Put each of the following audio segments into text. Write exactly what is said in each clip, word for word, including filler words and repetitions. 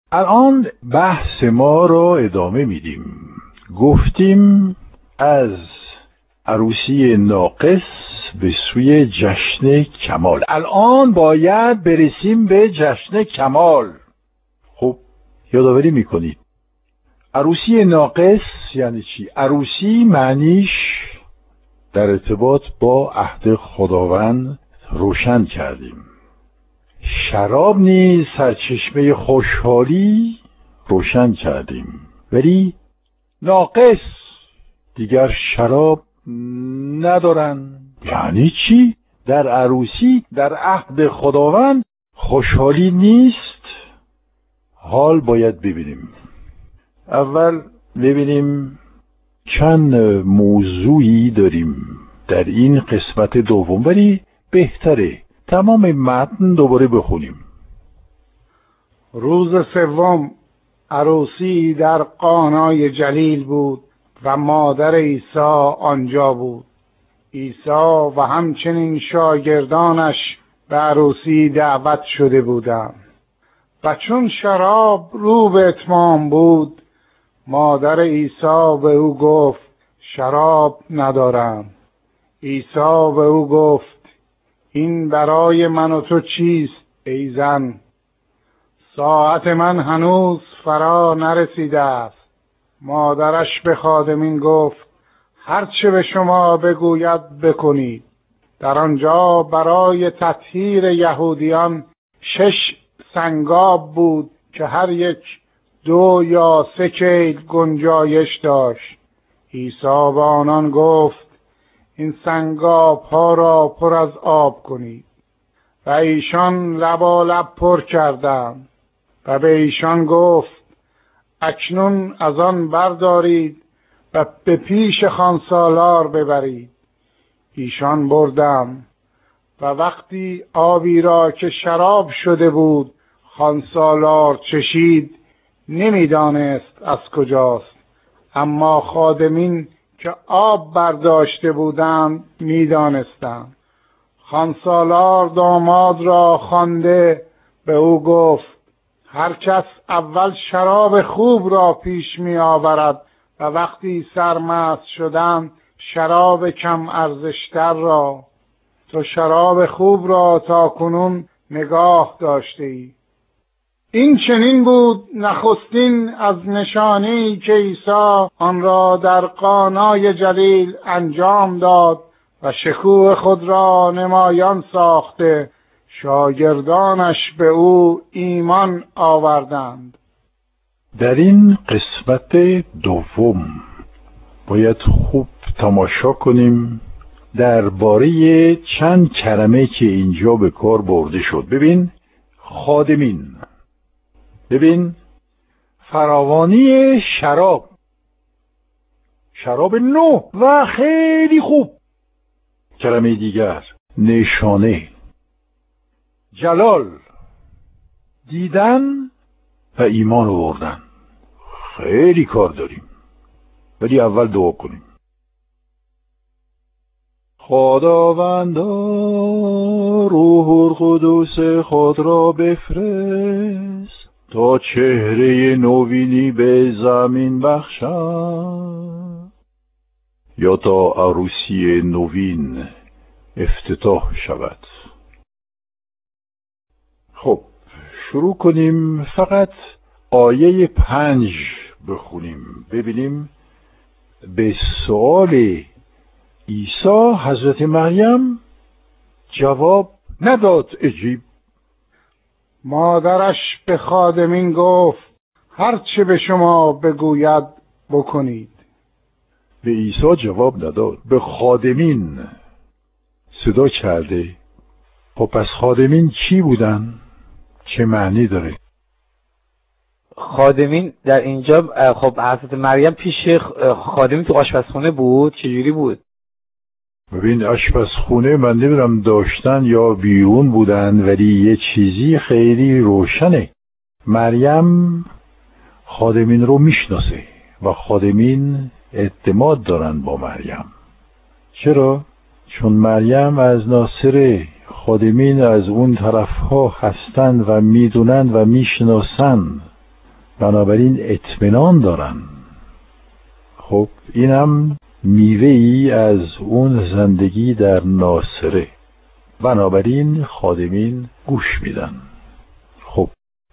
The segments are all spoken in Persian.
الان بحث ما را ادامه میدیم. گفتیم از عروسی ناقص به سوی جشن کمال. الان باید برسیم به جشن کمال. خب یادآوری میکنید عروسی ناقص یعنی چی؟ عروسی معنیش در ارتباط با عهد خداوند روشن کردیم. شراب نیز سرچشمه خوشحالی روشن کردیم، ولی ناقص دیگر شراب ندارن. یعنی چی؟ در عروسی در عهد خداوند خوشحالی نیست. حال باید ببینیم. اول ببینیم چند موضوعی داریم در این قسمت دوم، ولی بهتره تمام متن دوباره بخونیم. روز سوم عروسی در قانای جلیل بود و مادر عیسی آنجا بود. عیسی و همچنین شاگردانش به عروسی دعوت شده بودند. و چون شراب رو به اتمام بود، مادر عیسی به او گفت شراب ندارم. عیسی به او گفت این برای من و تو چیست ای زن؟ ساعت من هنوز فرا نرسیده است. مادرش به خادمین گفت هر چه به شما بگوید بکنید. در آنجا برای تطهیر یهودیان شش سنگاب بود که هر یک دو یا سه کیل گنجایش داشت. عیسی به آنان گفت این سنگاب ها را پر از آب کنید. و ایشان لبالب پر کردند. و به ایشان گفت اکنون از آن بردارید و به پیش خوانسالار ببرید. ایشان بردند و وقتی آبی را که شراب شده بود خوانسالار چشید، نمیدانست از کجاست. اما خادمین که آب برداشته بودند میدانستند. خوانسالار داماد را خوانده به او گفت هر کس اول شراب خوب را پیش می آورد و وقتی سرمست شدند شراب کم ارزشتر را. تو شراب خوب را تا کنون نگاه داشته ای. این چنین بود نخستین از نشانی که عیسی آن را در قانای جلیل انجام داد و شکوه خود را نمایان ساخته شاگردانش به او ایمان آوردند. در این قسمت دوم باید خوب تماشا کنیم درباره چند کلمه که اینجا به کار برده شد. ببین خادمین، ببین فراوانی شراب، شراب نو و خیلی خوب. کلمه دیگر نشانه، جلال، دیدن و ایمان آوردن. خیلی کار داریم، ولی اول دعا کنیم. خداوندا روح القدس خود را بفرست تا چهره نوینی به زمین بخشد یا تا عروسی نوین افتتاح شود. خب شروع کنیم. فقط آیه پنج بخونیم ببینیم. به سؤال عیسی حضرت مریم جواب نداد عجیب. مادرش به خادمین گفت هر چه به شما بگوید بکنید. به عیسی جواب نداد، به خادمین صدا کرده. خب پس خادمین چی بودن؟ چه معنی داره؟ خادمین در اینجا خب حضرت مریم پیش خادمین تو آشپزخونه بود. چجوری بود؟ ببین آشپزخونه من نمیدونم داشتن یا بیرون بودن، ولی یه چیزی خیلی روشنه. مریم خادمین رو میشناسه و خادمین اعتماد دارن با مریم. چرا؟ چون مریم از ناصر خادمین از اون طرفها هستن و میدونن و میشناسن بنابراین اطمینان دارن. خب اینم میوه ای از اون زندگی در ناصره. بنابراین خادمین گوش میدن. خب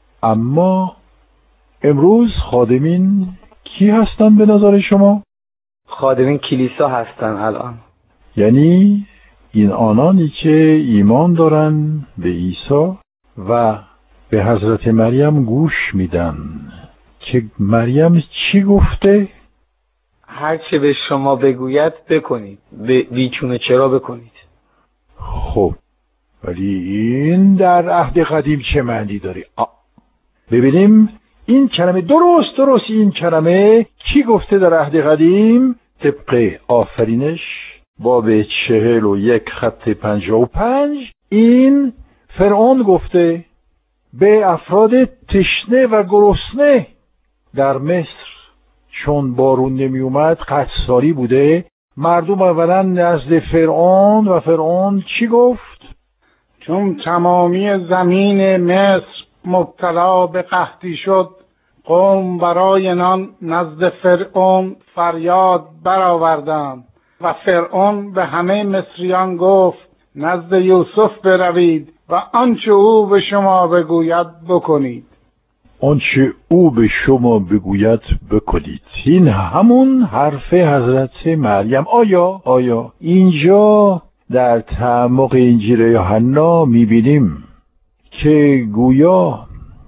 اما امروز خادمین کی هستن به نظر شما؟ خادمین کلیسا هستن الان. یعنی این آنانی که ایمان دارن به عیسی و به حضرت مریم گوش میدن که مریم چی گفته؟ هر چه به شما بگوید بکنید، بیچون چرا بکنید. خب ولی این در عهد قدیم چه معنی داره؟ آ. ببینیم این کلمه درست درست این کلمه کی گفته در عهد قدیم؟ طبق آفرینش باب چهل و یک خط پنجاه و پنج این فرعون گفته به افراد تشنه و گرسنه در مصر، چون بارون نمی اومد قحط‌ساری بوده، مردم اولا نزد فرعون و فرعون چی گفت؟ چون تمامی زمین مصر مبتلا به قحطی شد، قوم برای نان نزد فرعون فریاد برآوردند و فرعون به همه مصریان گفت نزد یوسف بروید و آنچه او به شما بگوید بکنید. آنچه او به شما بگوید بکنید. این همون حرف حضرت مریم. آیا آیا اینجا در تعمق انجیل یوحنا میبینیم که گویا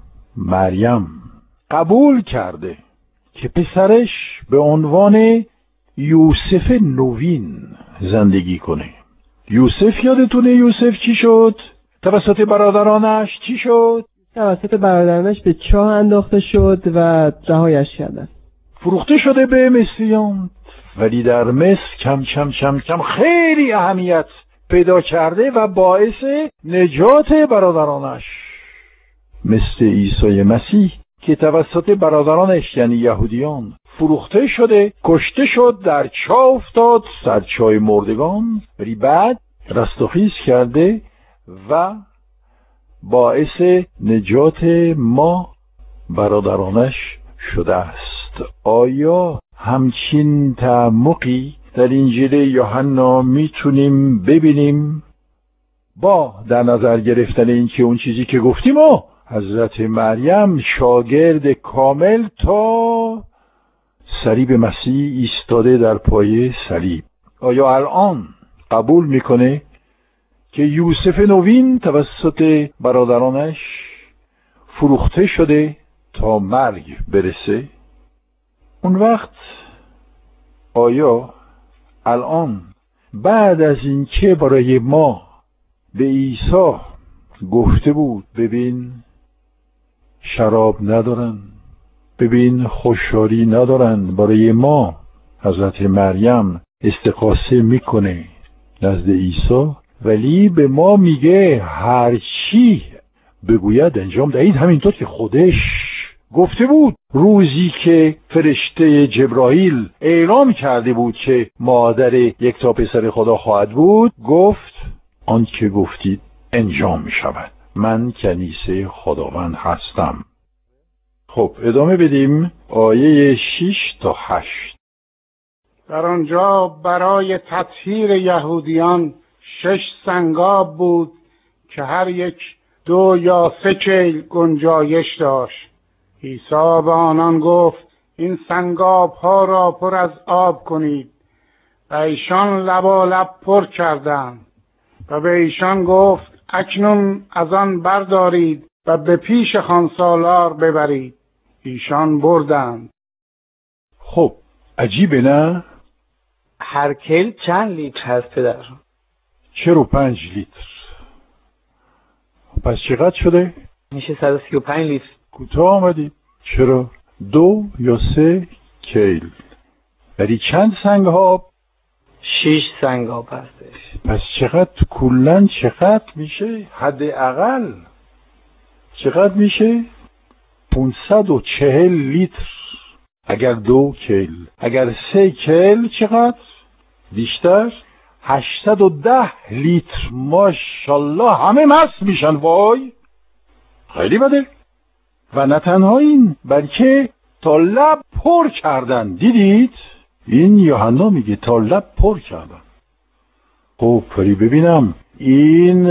مریم قبول کرده که پسرش به عنوان یوسف نوین زندگی کنه. یوسف یادتونه یوسف چی شد؟ توسط برادرانش چی شد؟ توسط برادرانش به چاه انداخته شد و رهایش کردن. فروخته شده به مصریان، ولی در مصر کم کم کم کم خیلی اهمیت پیدا کرده و باعث نجات برادرانش، مثل عیسی مسیح که توسط برادرانش یعنی یهودیان فروخته شده، کشته شد، در چاه افتاد، سرچای مردگان، ولی بعد رستاخیز کرده و باعث نجات ما برادرانش شده است. آیا همچین تعمقی در انجیل یوحنا میتونیم ببینیم با در نظر گرفتن این که اون چیزی که گفتیم و حضرت مریم شاگرد کامل تا صلیب مسیح ایستاده در پای صلیب، آیا الان قبول میکنه که یوسف نوین توسط برادرانش فروخته شده تا مرگ برسه؟ اون وقت آیا الان بعد از این که برای ما به عیسی گفته بود ببین شراب ندارن، ببین خوشحالی ندارن، برای ما حضرت مریم استقاسه میکنه نزد عیسی، ولی به ما میگه هر چی بگوید انجام دهید، همینطور که خودش گفته بود روزی که فرشته جبرائیل اعلام کرده بود که مادر یک تا پسر خدا خواهد بود، گفت آن که گفتید انجام می شود، من کنیسه خداوند هستم. خب ادامه بدیم آیه شش تا هشت. در آنجا برای تطهیر یهودیان شش سنگاب بود که هر یک دو یا سه کیل گنجایش داشت. عیسی به آنان گفت این سنگاب ها را پر از آب کنید. و ایشان لبالب پر کردند و به ایشان گفت اکنون از آن بردارید و به پیش خوانسالار ببرید. ایشان بردند. خب عجیبه نه؟ هر کیل چند لیتر هست پدر؟ چهل و پنج لیتر. پس چقدر شده؟ میشه صد و سی و پنج لیتر. کوتاه آمدی. چرا؟ دو یا سه کیل. ولی چند سنگ ها؟ شش سنگ آب هستش. پس چقدر کلن چقدر میشه؟ حداقل چقدر میشه؟ پانصد و چهل لیتر. اگر دو کیل، اگر سه کیل چقدر؟ بیشتر؟ هشتصد و ده لیتر. ماشاءالله همه مست میشن. وای خیلی بده. و نه تنها این، بلکه تا لب پر کردن. دیدید؟ این یوحنا میگه تا لب پر کردن. خب پری ببینم این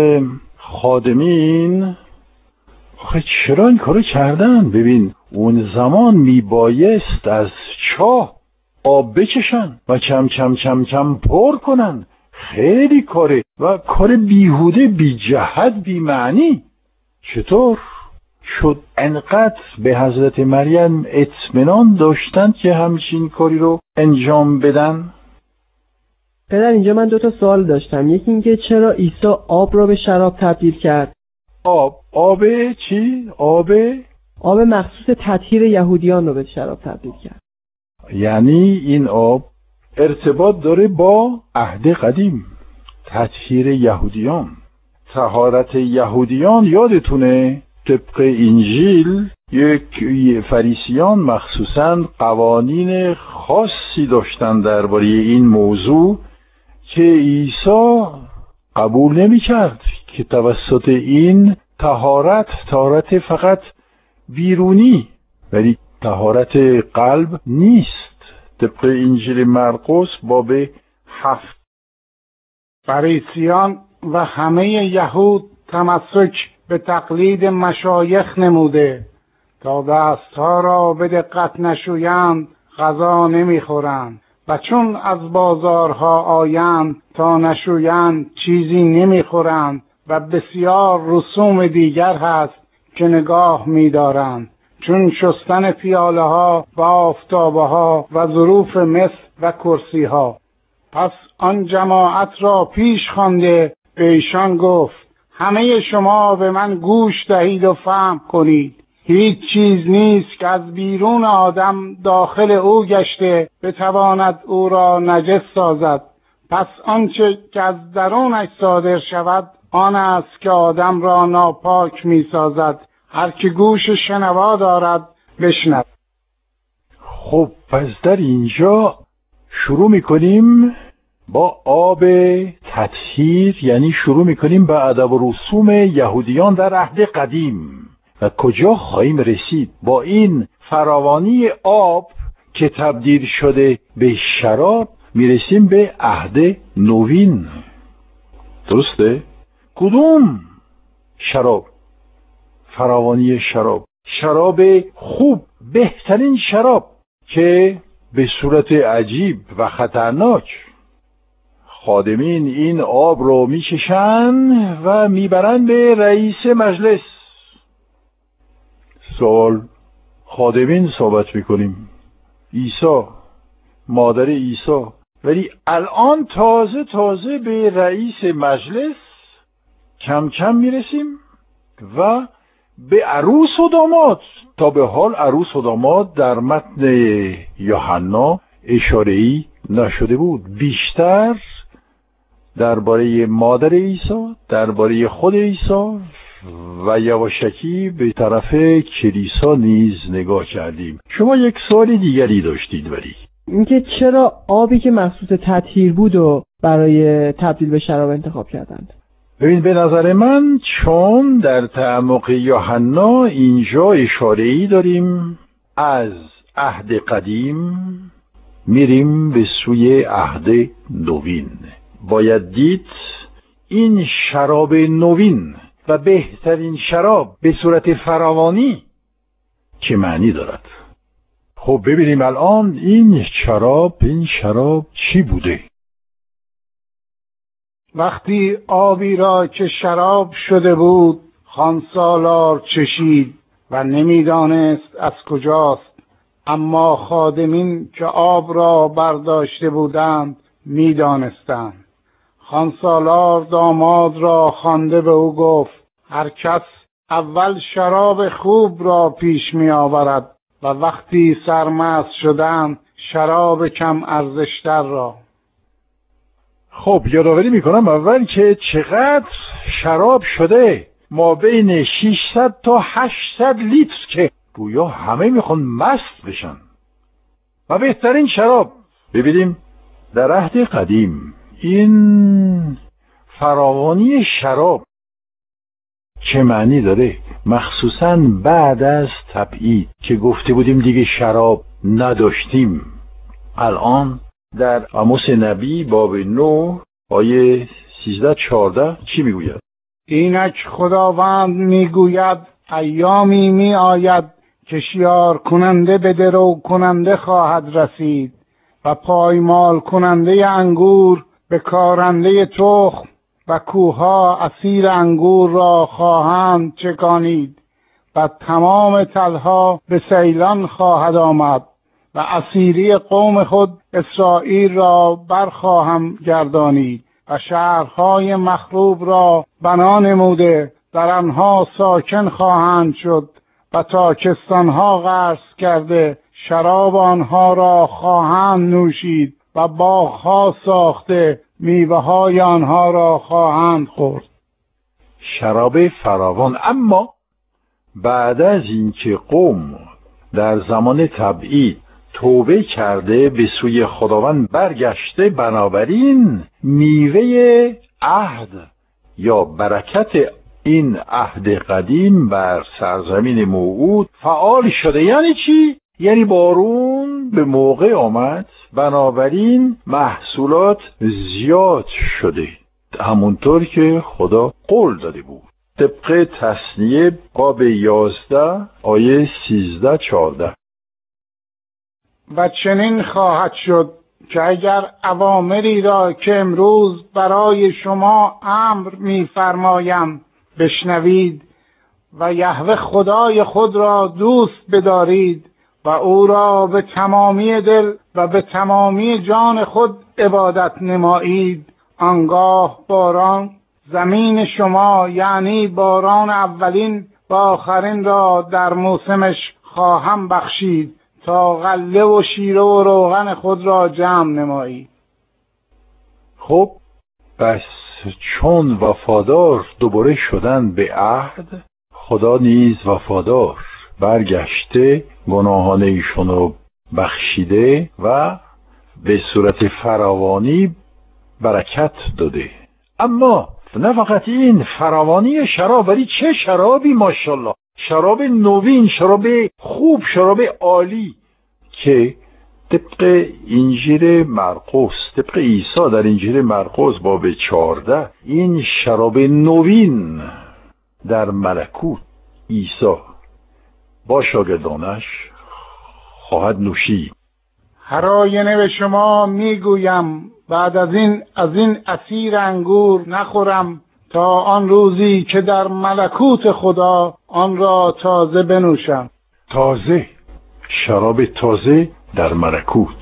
خادمین آخه چرا این کارو کردن؟ ببین اون زمان میبایست از چاه آب بکشن و کم کم کم کم پر کنن. خیلی کاره و کار بیهوده، بی جهت، بی معنی. چطور شد انقدر به حضرت مریم اطمینان داشتند که همچین کاری رو انجام بدن؟ پدر اینجا من دو تا سوال داشتم. یکی اینکه چرا عیسی آب را به شراب تبدیل کرد؟ آب آب چی؟ آب آب مخصوص تطهیر یهودیان رو به شراب تبدیل کرد. یعنی این آب ارتباط داره با عهد قدیم، تطهیر یهودیان، طهارت یهودیان. یادتونه طبق انجیل یک فریسیان مخصوصاً قوانین خاصی داشتن درباره این موضوع که عیسی قبول نمی کرد که توسط این طهارت، طهارت فقط بیرونی ولی طهارت قلب نیست. طبق انجیل مرقس باب هفت. فریسیان و همه یهود تمسک به تقلید مشایخ نموده تا دستها را به دقت نشویند غذا نمیخورند و چون از بازارها آیند تا نشویند چیزی نمیخورند و بسیار رسوم دیگر هست که نگاه می‌دارند، چون شستن پیاله ها و آفتابه ها و ظروف مس و کرسی ها. پس آن جماعت را پیش خوانده به ایشان گفت: همه شما به من گوش دهید و فهم کنید. هیچ چیز نیست که از بیرون آدم داخل او گشته بتواند او را نجس سازد. پس آنچه که از درونش صادر شود آن است که آدم را ناپاک می سازد. هر که گوش شنوا دارد بشنود. خب پس در اینجا شروع میکنیم با آب تطهیر، یعنی شروع میکنیم با ادب و رسوم یهودیان در عهد قدیم. و کجا خواهیم رسید؟ با این فراوانی آب که تبدیل شده به شراب میرسیم به عهد نوین. درسته؟ کدوم شراب؟ فراوانی شراب، شراب خوب، بهترین شراب که به صورت عجیب و خطرناک خادمین این آب رو میچشن و میبرن به رئیس مجلس. سوال، خادمین صحبت میکنیم، عیسی، مادر عیسی، ولی الان تازه تازه به رئیس مجلس کم کم میرسیم و به عروس و داماد. تا به حال عروس و داماد در متن یوحنا اشاره‌ای نشده بود. بیشتر درباره مادر عیسی، درباره خود عیسی و یواشکی به طرف کلیسا نیز نگاه کردیم. شما یک سوال دیگری داشتید، ولی اینکه چرا آبی که مخصوص تطهیر بود و برای تبدیل به شراب انتخاب کردند؟ ببین، به نظر من چون در تعمق یوحنا اینجا اشاره‌ای داریم از عهد قدیم میریم به سوی عهد نوین. باید دید این شراب نوین و بهترین شراب به صورت فراوانی چه معنی دارد. خب ببینیم الان این شراب این شراب چی بوده؟ وقتی آبی را که شراب شده بود خوانسالار چشید و نمیدانست از کجاست، اما خادمین که آب را برداشته بودند میدانستند. خوانسالار داماد را خوانده به او گفت: هر کس اول شراب خوب را پیش می آورد و وقتی سرمست شدند شراب کم ارزشتر را. خب یادآوری میکنم اول که چقدر شراب شده، ما بین ششصد تا هشتصد لیتر، که گویا همه میخوان مست بشن و بهترین شراب. ببینیم در عهد قدیم این فراوانی شراب چه معنی داره؟ مخصوصاً بعد از تبعید که گفته بودیم دیگه شراب نداشتیم. الان در عموس نبی باب نه آیه سیزده چهارده چی میگوید؟ اینک خداوند میگوید ایامی می آید که شیار کننده به درو کننده خواهد رسید و پایمال کننده انگور به کارنده تخم و کوها اسیر انگور را خواهند چکانید و تمام تلها به سیلان خواهد آمد و اسیری قوم خود اسرائیل را برخواهم گردانید و شهرهای مخروب را بنا نموده در آنها ساکن خواهند شد و تاکستانها غرس کرده شراب آنها را خواهند نوشید و باغها ساخته میوه‌های آنها را خواهند خورد. شراب فراوان. اما بعد از اینکه قوم در زمان تبعید توبه کرده به سوی خداوند برگشته، بنابراین میوه عهد یا برکت این عهد قدیم بر سرزمین موعود فعال شده. یعنی چی؟ یعنی بارون به موقع آمد، بنابراین محصولات زیاد شده، همونطور که خدا قول داده بود. طبق تثنیه باب یازده آیه سیزده چهارده. و چنین خواهد شد که اگر اوامری را که امروز برای شما امر می‌فرمایم بشنوید و یهوه خدای خود را دوست بدارید و او را به تمامی دل و به تمامی جان خود عبادت نمایید، آنگاه باران زمین شما یعنی باران اولین و آخرین را در موسمش خواهم بخشید تا غله و شیره و روغن خود را جمع نمایید. خب پس چون وفادار دوباره شدن به عهد، خدا نیز وفادار برگشته گناهان ایشون رو بخشیده و به صورت فراوانی برکت داده. اما نه فقط این فراوانی شراب، ولی چه شرابی ماشاءالله، شراب نوین، شراب خوب، شراب عالی که طبق انجیل مرقس، طبق عیسی در انجیل مرقس باب چهارده، این شراب نوین در ملکوت عیسی با شاگردانش خواهد نوشید. هر آینه به شما میگویم بعد از این از این عصیر انگور نخورم تا آن روزی که در ملکوت خدا آن را تازه بنوشم. تازه، شراب تازه در ملکوت.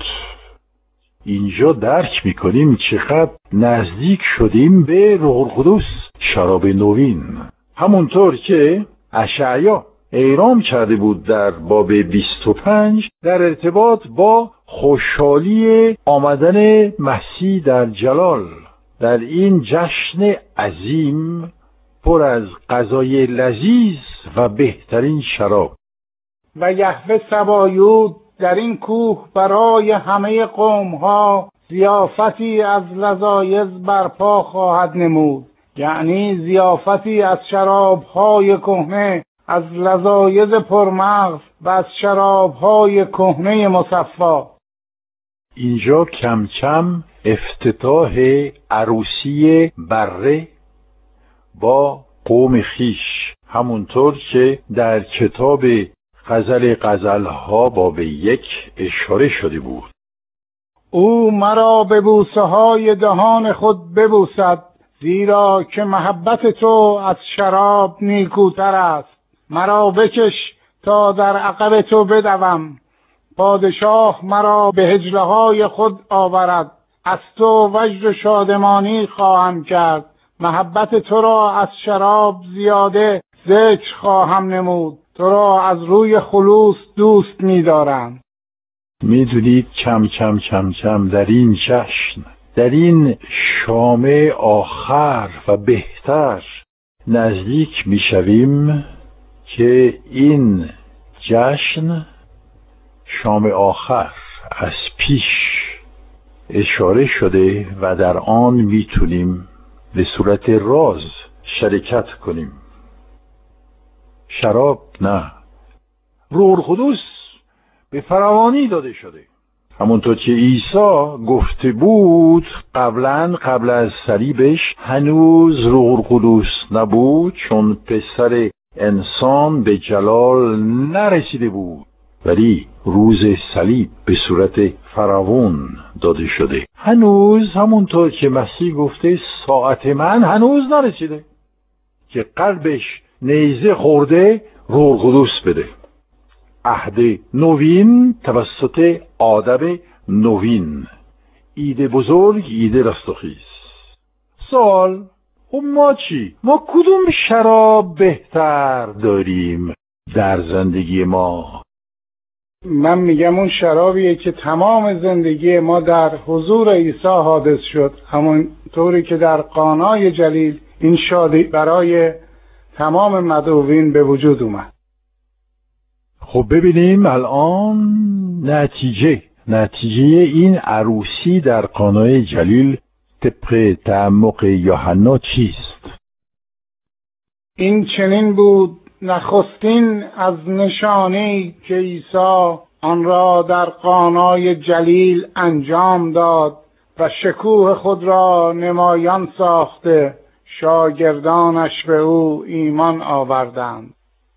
اینجا درک میکنیم چقدر نزدیک شدیم به روح القدس، شراب نوین. همونطور که اشعیا اعلام کرده بود در باب بیست و پنج در ارتباط با خوشحالی آمدن مسیح در جلال، در این جشن عظیم پر از غذای لذیذ و بهترین شراب. و یهوه سبایوت در این کوه برای همه قومها ضیافتی از لذایذ برپا خواهد نمود، یعنی ضیافتی از شرابهای کهنه، از لذایذ پرمغز و از شرابهای کهنه مصفا. اینجا کم کم افتتاح عروسی بره با قوم خیش، همونطور که در کتاب غزل غزلها باب یک اشاره شده بود. او مرا به بوسه های دهان خود ببوسد، زیرا که محبت تو از شراب نیکوتر است. مرا بکش تا در عقب تو بدوم، پادشاه مرا به هجله های خود آورد. از تو وجد و شادمانی خواهم کرد، محبت تو را از شراب زیاده ذکر خواهم نمود. تو را از روی خلوص دوست می‌دارم. میدونید کم کم کم کم در این جشن، در این شام آخر و بهتر نزدیک میشویم که این جشن شام آخر از پیش اشاره شده و در آن میتونیم به صورت راز شرکت کنیم. شراب نه. روح القدس به فراوانی داده شده. همونطور که عیسی گفته بود قبلا، قبل از صلیبش هنوز روح القدس نبود، چون پسر انسان به جلال نرسیده بود، ولی روز صلیب به صورت فراوان داده شده. هنوز همونطور که مسیح گفته ساعت من هنوز نرسیده که قلبش نیزه خورده روح القدس بده. عهد نوین توسط آدم نوین، ایده بزرگ، ایده رستاخیز. سوال، خب ما چی؟ ما کدوم شراب بهتر داریم در زندگی ما؟ من میگم اون شرابیه که تمام زندگی ما در حضور عیسی حادث شد، همون طوری که در قانای جلیل این شادی برای تمام مدعوین به وجود اومد. خب ببینیم الان نتیجه نتیجه این عروسی در قانای جلیل طبق تعمق یوحنا چیست؟ این چنین بود: نخستین از نشانی که عیسی آن را در قانای جلیل انجام داد و شکوه خود را نمایان ساخته، شاگردانش به او ایمان آوردند.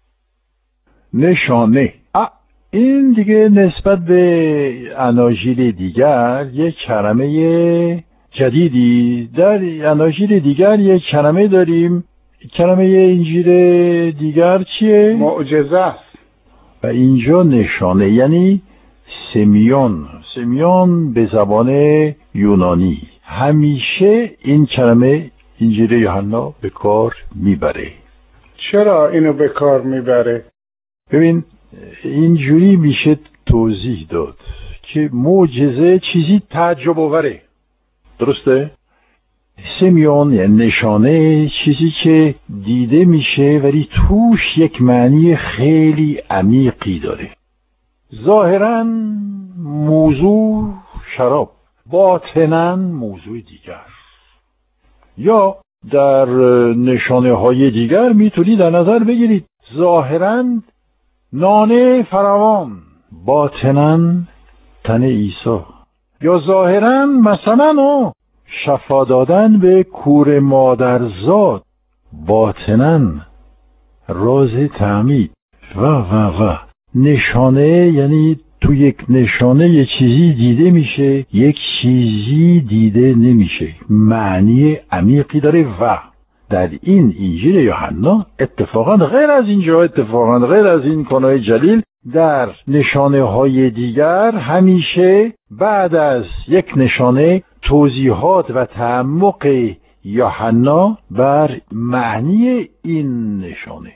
نشانه این دیگه نسبت به اناجیل دیگر یک کلمه جدیدی. در اناجیل دیگر یک کلمه داریم، کلمه انجیل دیگر چیه؟ معجزه است. و اینجا نشانه یعنی سمیون. سمیون به زبان یونانی همیشه این کلمه انجیل یوحنا به کار میبره. چرا اینو به کار میبره؟ ببین اینجوری میشه توضیح داد که معجزه چیزی تعجب آوره، درسته؟ سمیون یعنی نشانه چیزی که دیده میشه ولی توش یک معنی خیلی عمیقی داره. ظاهراً موضوع شراب، باطناً موضوع دیگر. یا در نشانه های دیگر میتونی در نظر بگیرید ظاهراً نان فراوان، باطناً تن عیسی. یا ظاهراً مثلا شفا دادن به کور مادرزاد، باطناً راز تعمید و و و. نشانه یعنی تو یک نشانه یک چیزی دیده میشه، یک چیزی دیده نمیشه، معنی عمیقی داره. و در این انجیل یوحنا اتفاقا غیر از اینجا، اتفاقا غیر از این قانای جلیل، در نشانه های دیگر همیشه بعد از یک نشانه توضیحات و تعمق یوحنا بر معنی این نشانه.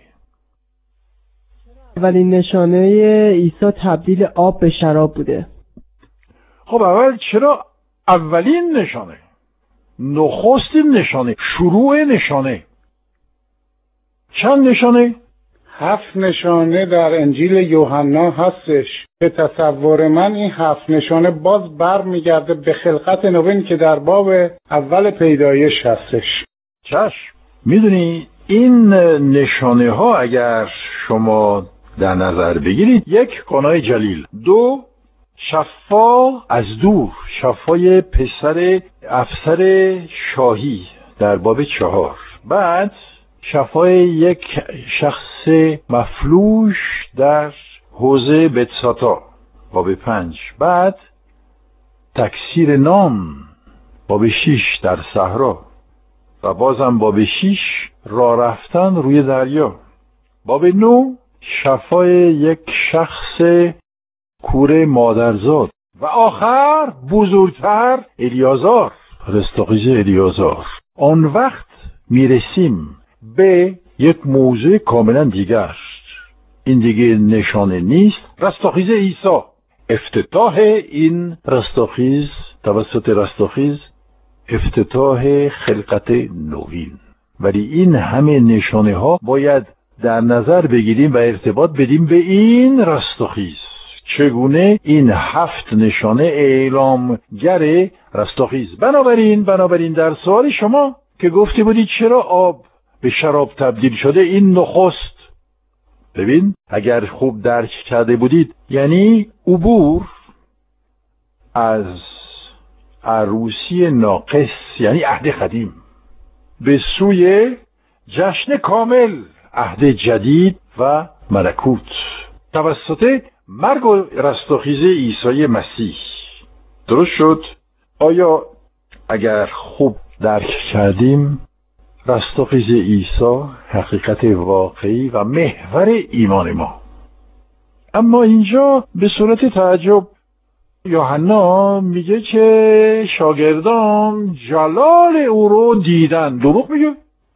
اولین نشانه عیسی تبدیل آب به شراب بوده. خب اول چرا اولین نشانه؟ نخستین نشانه، شروع نشانه. چند نشانه؟ هفت نشانه در انجیل یوحنا هستش. به تصور من این هفت نشانه باز بر میگرده به خلقت نوین که در باب اول پیدایش هستش. چشم. میدونی این نشانه ها اگر شما در نظر بگیرید، یک قانای جلیل، دو شفا از دور، شفای پسر افسر شاهی در باب چهار، بعد شفای یک شخص مفلوج در حوض بتساتا باب پنج، بعد تکثیر نان باب شیش در صحرا و بازم باب شیش راه رفتن روی دریا، باب نو شفای یک شخص کور مادرزاد و آخر بزرگتر الیازار، رستاخیز الیازار. آن وقت میرسیم به یک موضوع کاملا دیگر. این دیگه نشانه نیست، رستاخیز عیسی. افتتاح این رستاخیز توسط رستاخیز افتتاح خلقت نوین. ولی این همه نشانه ها باید در نظر بگیریم و ارتباط بدیم به این رستاخیز. چگونه این هفت نشانه اعلامگر رستاخیز. بنابراین بنابراین در سوال شما که گفته بودید چرا آب به شراب تبدیل شده، این نخست ببین اگر خوب درک کرده بودید، یعنی عبور از عروسی ناقص، یعنی عهد قدیم، به سوی جشن کامل، عهد جدید و ملکوت، توسط مرگ و رستاخیز عیسی مسیح. درست شد؟ آیا اگر خوب درک کردیم، رستاخیز عیسی حقیقت واقعی و محور ایمان ما. اما اینجا به صورت تعجب یوحنا میگه که شاگردان جلال او رو دیدن. دروغ میگه؟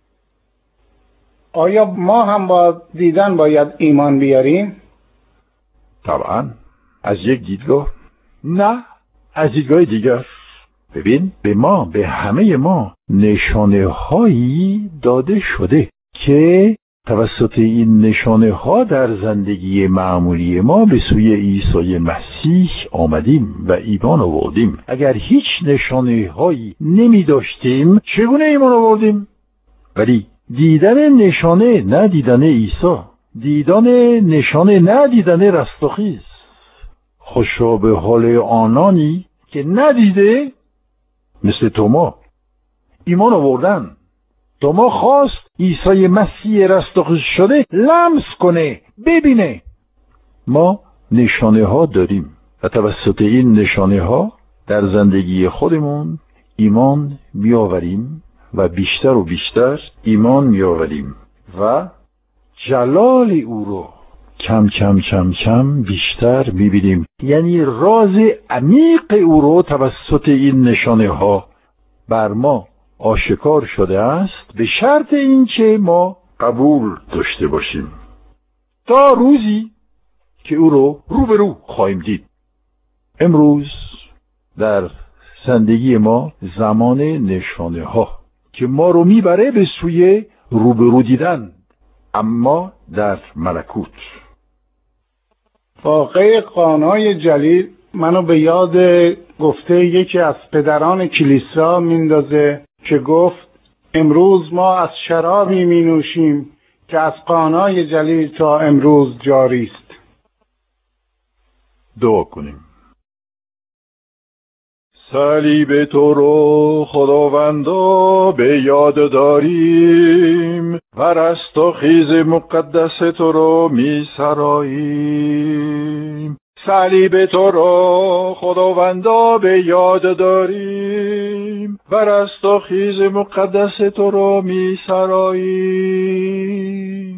آیا ما هم با دیدن باید ایمان بیاریم؟ طبعا. از یک دیدگاه؟ نه، از دیدگاه دیگر. ببین به ما، به همه ما نشانه هایی داده شده که توسط این نشانه ها در زندگی معمولی ما به سوی عیسی مسیح آمدیم و ایمان آوردیم. اگر هیچ نشانه هایی نمی داشتیم چگونه ایمان آوردیم؟ ولی دیدن نشانه نه دیدن عیسی، دیدن نشانه نه دیدن رستاخیز. خوشا به حال آنانی که ندیده، مثل توما، ایمان آوردن. توما خواست عیسی مسیح رستاخیز شده لمس کنه، ببینه. ما نشانه ها داریم و توسط این نشانه ها در زندگی خودمون ایمان میآوریم و بیشتر و بیشتر ایمان میآوریم و جلال او رو کم کم کم کم بیشتر میبینیم. یعنی راز عمیق او رو توسط این نشانه ها بر ما آشکار شده است، به شرط این که ما قبول داشته باشیم، تا روزی که او رو رو به رو خواهیم دید. امروز در زندگی ما زمان نشانه ها که ما رو میبره به سوی رو به رو دیدن، اما در ملکوت. واقعه قانای جلیل منو به یاد گفته یکی از پدران کلیسا میندازه که گفت امروز ما از شرابی می نوشیم که از قانای جلیل تا امروز جاری است. دعا کنیم. صلیب تو رو خداوندا به یاد داریم و رستاخیز مقدس تو رو می سراییم. صلیب تو رو خداوندا به یاد داریم و رستاخیز مقدس تو رو می سراییم.